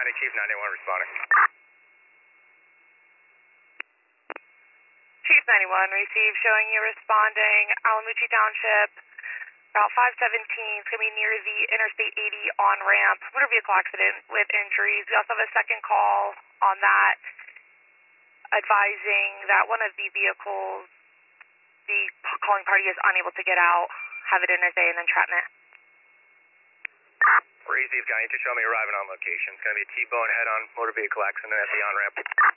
County Chief 91 responding. Chief 91, received showing you responding, Alamucci Township, about 517, it's going to be near the Interstate 80 on-ramp, motor vehicle accident with injuries. We also have a second call on that, advising that one of the vehicles, the calling party is unable to get out, have it in as an entrapment. Receive County to show me arriving on location. It's going to be a T-bone head-on motor vehicle accident at the on-ramp.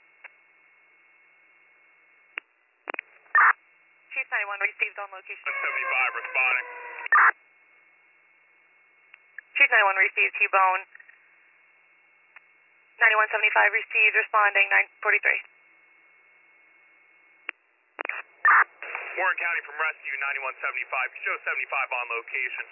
Chief 91 received on location. 75 responding. Chief 91 received T-bone. 9175 received responding 943. Warren County from Rescue 9175. Show 75 on location.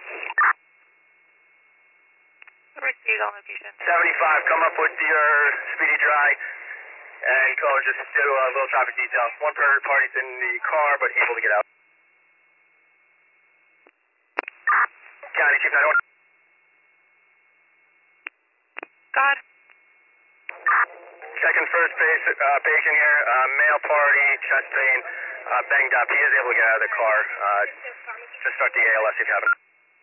Received on location. 75, come up with your speedy dry and go just do a little traffic detail. One party's in the car but able to get out. County Chief 91. God. Second first patient here, male party, chest pain, banged up. He is able to get out of the car. Just start the ALS if you haven't.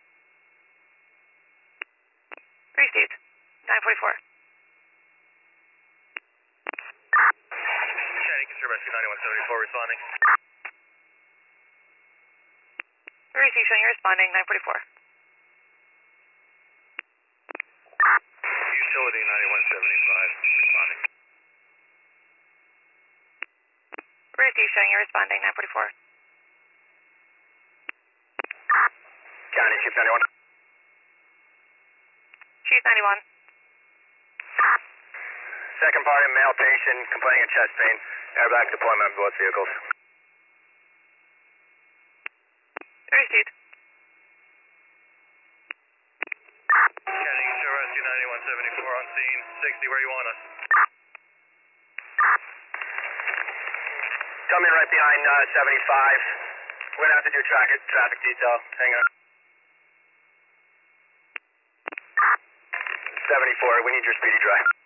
Received. 944. County Conserve Rescue 9174 responding. Received showing you responding 944. Utility 9175 responding. Received showing you responding 944. County Chief 91. Chief 91. Second party, male patient, complaining of chest pain. Airbag deployment on both vehicles. Received. County Conserve Rescue 9174 on scene. 60, where you want us? Coming right behind 75. We're going to have to do traffic detail. Hang on. 74, we need your speedy dry.